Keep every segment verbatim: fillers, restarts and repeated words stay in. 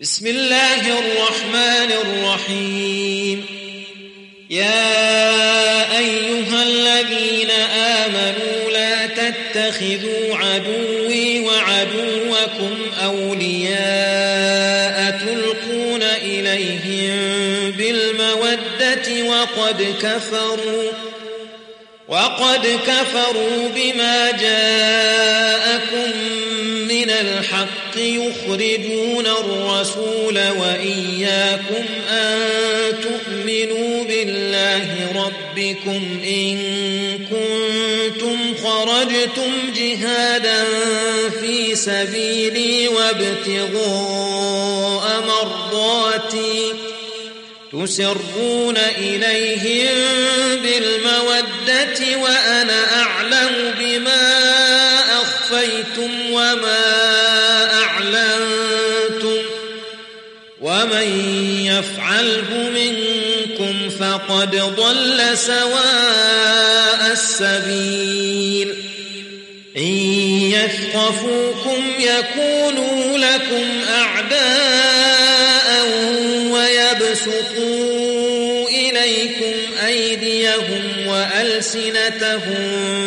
بسم الله الرحمن الرحيم. يا أيها الذين آمنوا لا تتخذوا عدوي وعدوكم أولياء تلقون إليهم بالمودة وقد كفروا وقد كفروا بما جاءكم من الحق يخرجون الرسول وإياكم أن تؤمنوا بالله ربكم إن كنتم خرجتم جهادا في سبيلي وابتغاء مرضاتي تسرون إليهم بالمودة وأنا أعلم بما أخفيتم وما أعلنتم ومن يفعله منكم فقد ضل سواء السبيل. إن يثقفوكم يكونوا لكم أعداء ويبسطوا إليكم أيديهم وألسنتهم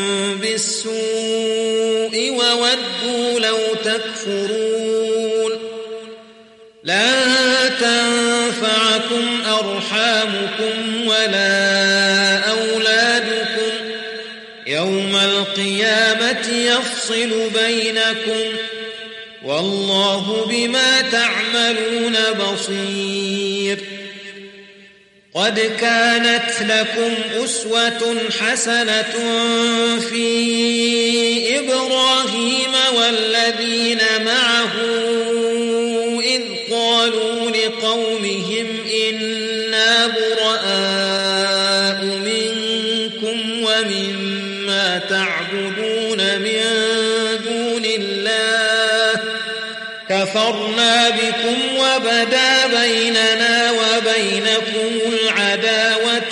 بالسوء وودوا لو تكفرون. لن تنفعكم أرحامكم ولا أولادكم يوم القيامة يفصل بينكم والله بما تعملون بصير. قد كانت لكم أسوة حسنة في إبراهيم والذين معه إذ قالوا لقومهم إنا براء منكم ومما تعبدون من دون الله كفرنا بكم وبدا بيننا وبينكم العداوة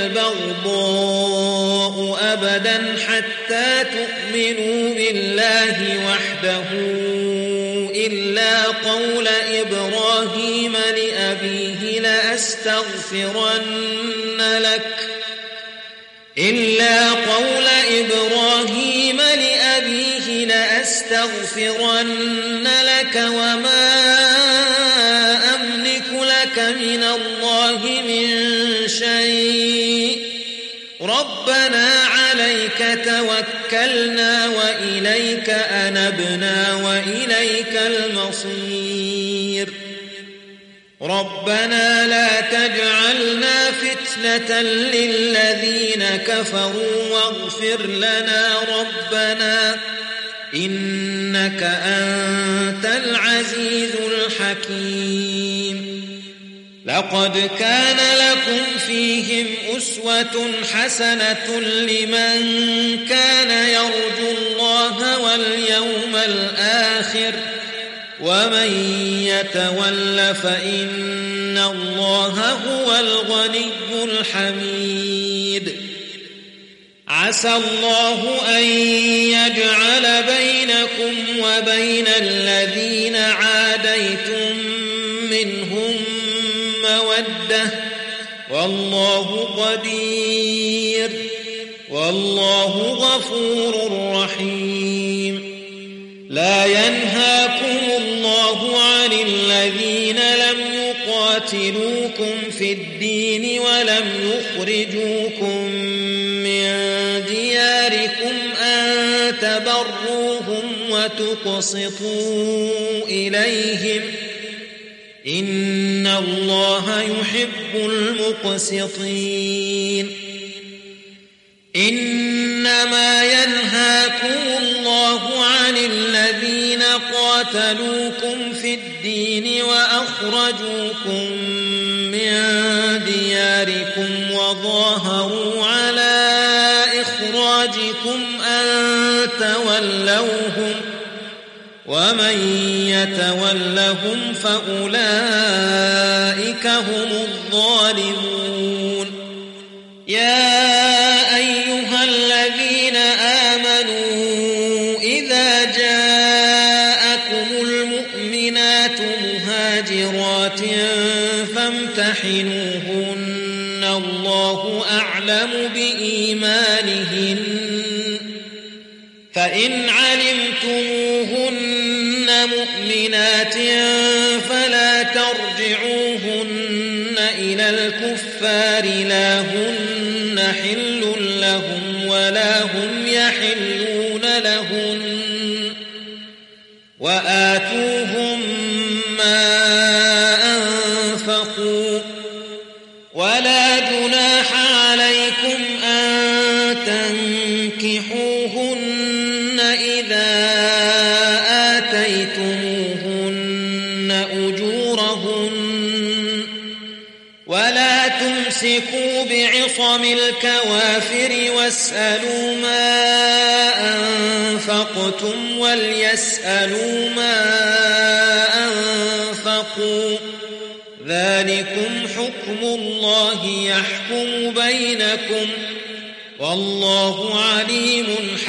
والبغضاء أبدا حتى تؤمنوا بالله وحده إلا قول إبراهيم لأبيه لأستغفرن لك إلا قول إبراهيم لأبيه لأستغفرن لك وما أملك لك من الله من شيء ربنا عليك توكلنا وإليك أنبنا وإليك المصير. ربنا لا تجعلنا فتنة للذين كفروا واغفر لنا ربنا إنك أنت العزيز الحكيم. لقد كان لكم فيهم أسوة حسنة لمن كان يرجو الله واليوم الآخر ومن يتول فإن الله هو الغني الحميد. عسى الله أن يجعل بينكم وبين الذين عاديتم منهم مودة والله قدير والله غفور رحيم. لا ينهاكم الله عن الذين لم يقاتلوكم في الدين ولم يخرجوكم من دياركم أن تبروهم وتقسطوا إليهم إن الله يحب المقسطين. إنما ينهاكم الله عن الذين قاتلوكم في الدين وأخرجوكم من دياركم وظاهروا على إخراجكم أن تولوهم ومن يتولهم فأولئك هم الظالمون. يا أيها الذين آمنوا إذا جاءكم المؤمنات مهاجرات فامتحنوهن الله أعلم بإيمانهن فإن علمتموهن مؤمنات فلا ترجعوهن إلى الكفار لا هن حل لهم ولا هم يحلون لهن وآتوهم ما أنفقوا ولا جناح عليكم أن تنكحوهن إذا آتيتموهن أجورهن ولا تمسكوا بعصم الكوافر واسألوا ما أنفقتم وليسألوا ما أنفقوا ذلكم حكم الله يحكم بينكم والله عليم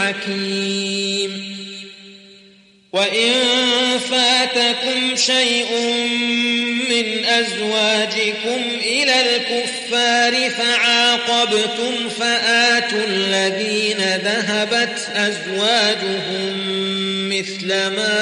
حكيم وإن فاتكم شيء من أزواجكم إلى الكفار فعاقبتم فآتوا الذين ذهبت أزواجهم مثل ما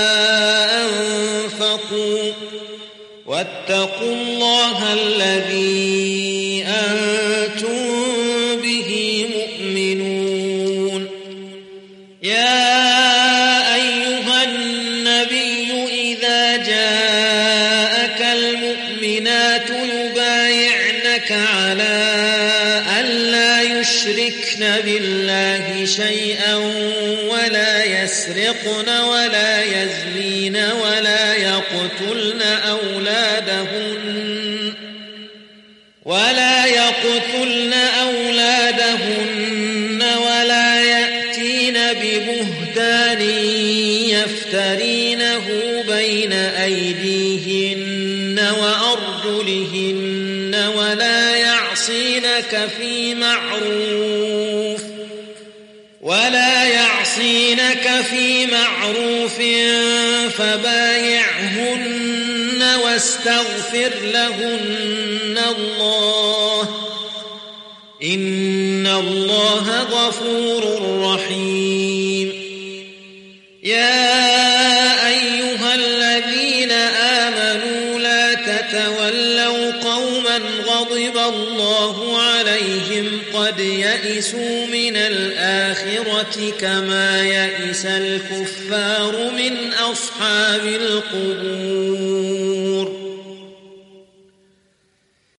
أنفقوا واتقوا الله الذي أنتم به مؤمنون يا أيها النبي إذا جاءك المؤمنات يبايعنك على ألا يشركن بالله شيئا ولا يسرقن ولا يزنين ولا يقتلن أولادهن ولا يقتلن أولادهن ولا يأتين ببهتان يفترينه بين أيديهن وأرجلهن ولا يعصينك في معروف ولا يعصينك في معروف فبايعهن واستغفر لهن الله إن الله غفور رحيم يا أيها الذين آمنوا لا تتولوا قوما غضب الله عليهم قد يئسوا من الآخرة كما يئس الكفار من أصحاب القبور